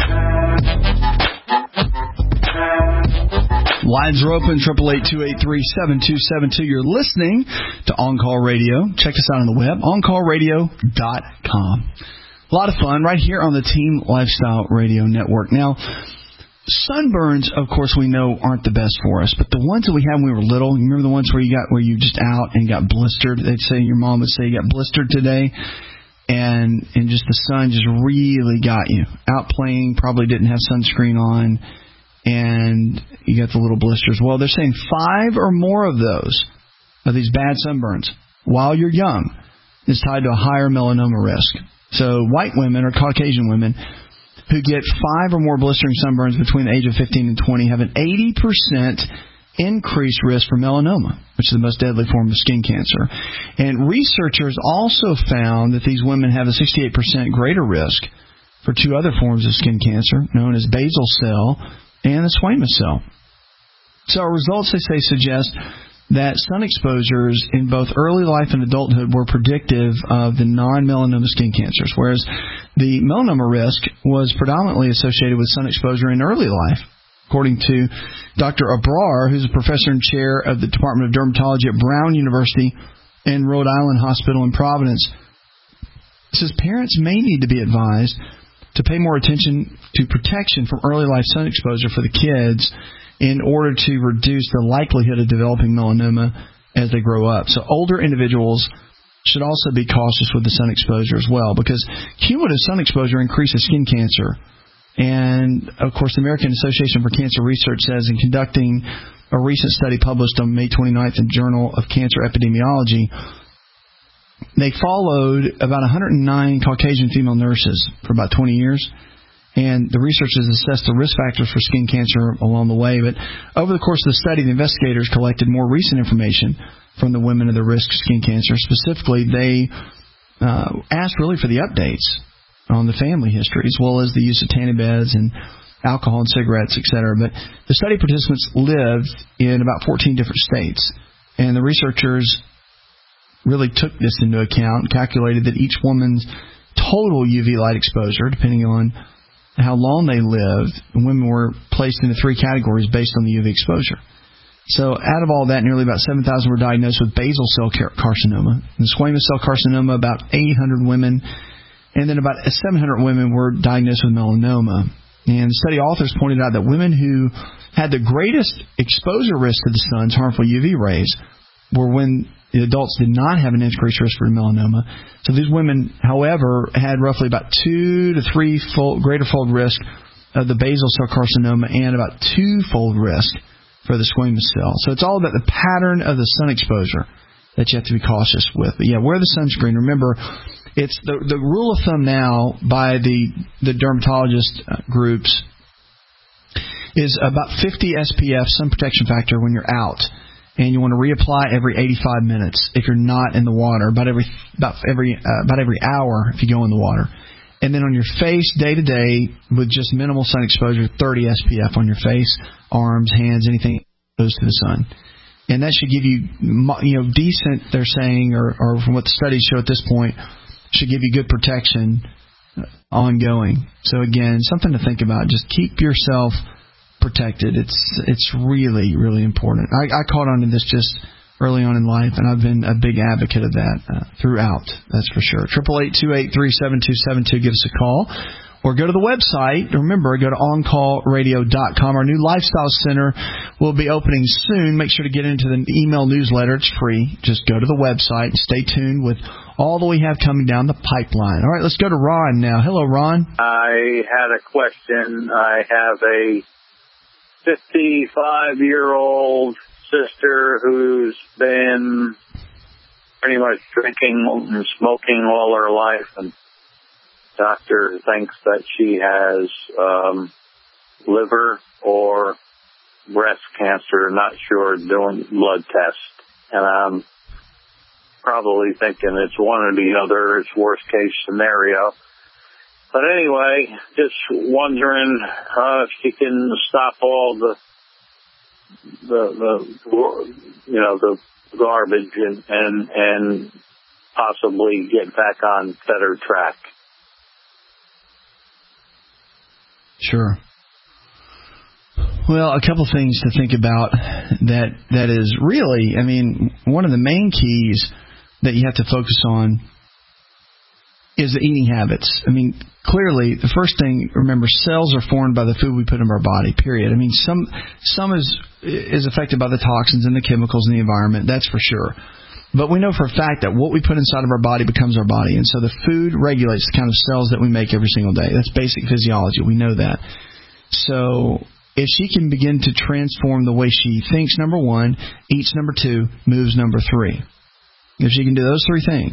Lines are open, eight eight eight, two eight three, seven two seven two. You're listening to On Call Radio. Check us out on the web, on call radio dot com. A lot of fun right here on the Team Lifestyle Radio Network. Now, sunburns, of course, we know aren't the best for us, but the ones that we had when we were little, you remember the ones where you got where you just out and got blistered? They'd say, your mom would say you got blistered today, and and just the sun just really got you. Out playing, probably didn't have sunscreen on, and you got the little blisters. Well, they're saying five or more of those, of these bad sunburns, while you're young, is tied to a higher melanoma risk. So white women or Caucasian women who get five or more blistering sunburns between the age of fifteen and twenty have an eighty percent increased risk for melanoma, which is the most deadly form of skin cancer. And researchers also found that these women have a sixty-eight percent greater risk for two other forms of skin cancer, known as basal cell and the squamous cell. So our results, they say, suggest that sun exposures in both early life and adulthood were predictive of the non-melanoma skin cancers, whereas the melanoma risk was predominantly associated with sun exposure in early life, according to Doctor Abrar, who's a professor and chair of the Department of Dermatology at Brown University and Rhode Island Hospital in Providence. It says parents may need to be advised to pay more attention to protection from early life sun exposure for the kids in order to reduce the likelihood of developing melanoma as they grow up. So older individuals should also be cautious with the sun exposure as well, because cumulative sun exposure increases skin cancer. And, of course, the American Association for Cancer Research says in conducting a recent study published on May twenty-ninth in Journal of Cancer Epidemiology, they followed about one hundred nine Caucasian female nurses for about twenty years. And the researchers assessed the risk factors for skin cancer along the way. But over the course of the study, the investigators collected more recent information from the women of the risk of skin cancer. Specifically, they uh, asked really for the updates on the family history, as well as the use of tanning beds and alcohol and cigarettes, et cetera. But the study participants lived in about fourteen different states. And the researchers really took this into account, calculated that each woman's total U V light exposure, depending on how long they lived, and women were placed into three categories based on the U V exposure. So out of all that, nearly about seven thousand were diagnosed with basal cell carcinoma. And squamous cell carcinoma, about eight hundred women, and then about seven hundred women were diagnosed with melanoma. And the study authors pointed out that women who had the greatest exposure risk to the sun's harmful U V rays were when the adults did not have an increased risk for melanoma. So these women, however, had roughly about two to three fold greater fold risk of the basal cell carcinoma and about two-fold risk for the squamous cell. So it's all about the pattern of the sun exposure that you have to be cautious with. But yeah, wear the sunscreen. Remember, it's the the rule of thumb now by the the dermatologist groups is about fifty S P F, sun protection factor, when you're out. And you want to reapply every eighty-five minutes if you're not in the water, about every about every uh, about every hour if you go in the water. And then on your face, day to day, with just minimal sun exposure, thirty S P F on your face, arms, hands, anything exposed to the sun. And that should give you, you know, decent, they're saying, or, or from what the studies show at this point, should give you good protection ongoing. So again, something to think about. Just keep yourself protected. It's it's really, really important. I, I caught on to this just early on in life, and I've been a big advocate of that uh, throughout, that's for sure. eight eight eight, two eight three, seven two seven two, give us a call. Or go to the website. Remember, go to on call radio dot com. Our new Lifestyle Center will be opening soon. Make sure to get into the email newsletter. It's free. Just go to the website. Stay tuned with all that we have coming down the pipeline. All right, let's go to Ron now. Hello, Ron. I had a question. I have a fifty-five-year-old sister who's been pretty much drinking and smoking all her life, and doctor thinks that she has um, liver or breast cancer, not sure, doing blood tests. And I'm probably thinking it's one or the other, it's worst case scenario. But anyway, just wondering uh, if she can stop all the, the, the, you know, the garbage and, and, and possibly get back on better track. Sure. Well, a couple things to think about that that is really, I mean, one of the main keys that you have to focus on is the eating habits. I mean, clearly, the first thing, remember, cells are formed by the food we put in our body, period. I mean, some some is is affected by the toxins and the chemicals in the environment, that's for sure. But we know for a fact that what we put inside of our body becomes our body. And so the food regulates the kind of cells that we make every single day. That's basic physiology. We know that. So if she can begin to transform the way she thinks, number one, eats, number two, moves, number three. If she can do those three things,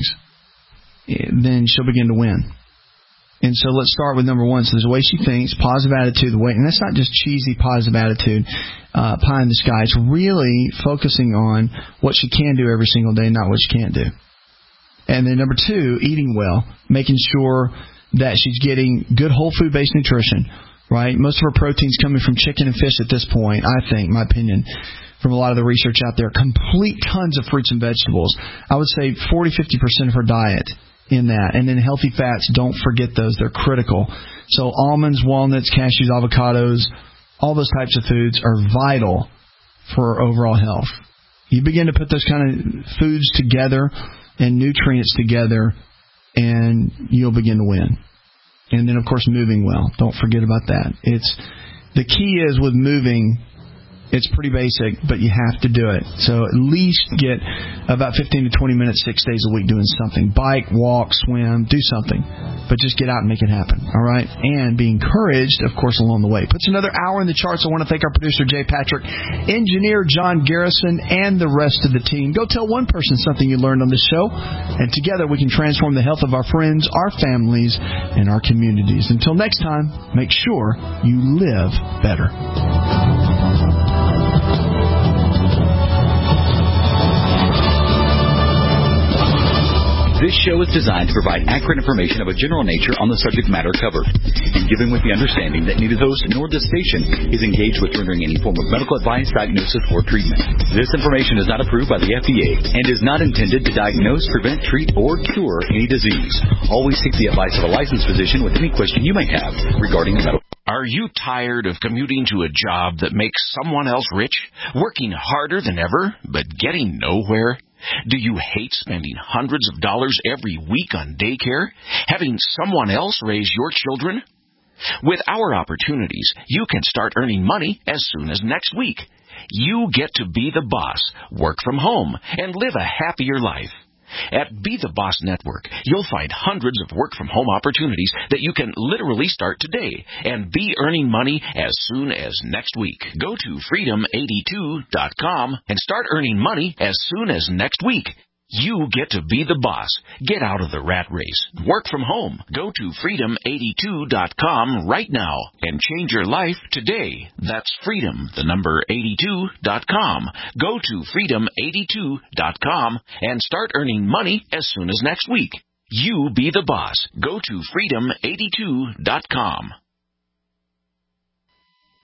then she'll begin to win. And so let's start with number one. So there's the way she thinks, positive attitude, the way, and that's not just cheesy positive attitude, uh, pie in the sky. It's really focusing on what she can do every single day, not what she can't do. And then number two, eating well, making sure that she's getting good whole food-based nutrition, right? Most of her protein's coming from chicken and fish at this point, I think, my opinion, from a lot of the research out there. Complete tons of fruits and vegetables. I would say forty, fifty percent of her diet in that. And then healthy fats, don't forget those. They're critical. So almonds, walnuts, cashews, avocados, all those types of foods are vital for overall health. You begin to put those kind of foods together and nutrients together, and you'll begin to win. And then, of course, moving well. Don't forget about that. It's the key is with moving, it's pretty basic, but you have to do it. So at least get about fifteen to twenty minutes, six days a week doing something. Bike, walk, swim, do something. But just get out and make it happen, all right? And be encouraged, of course, along the way. Puts another hour in the charts. I want to thank our producer, Jay Patrick, engineer John Garrison, and the rest of the team. Go tell one person something you learned on this show, and together we can transform the health of our friends, our families, and our communities. Until next time, make sure you live better. This show is designed to provide accurate information of a general nature on the subject matter covered, and given with the understanding that neither host nor this station is engaged with rendering any form of medical advice, diagnosis, or treatment. This information is not approved by the F D A and is not intended to diagnose, prevent, treat, or cure any disease. Always seek the advice of a licensed physician with any question you may have regarding medical. Are you tired of commuting to a job that makes someone else rich, working harder than ever, but getting nowhere? Do you hate spending hundreds of dollars every week on daycare, having someone else raise your children? With our opportunities, you can start earning money as soon as next week. You get to be the boss, work from home, and live a happier life. At Be the Boss Network, you'll find hundreds of work-from-home opportunities that you can literally start today and be earning money as soon as next week. Go to freedom eighty-two dot com and start earning money as soon as next week. You get to be the boss. Get out of the rat race. Work from home. Go to freedom eighty-two dot com right now and change your life today. That's freedom, the number eighty-two dot com. Go to freedom eighty-two dot com and start earning money as soon as next week. You be the boss. Go to freedom eighty-two dot com.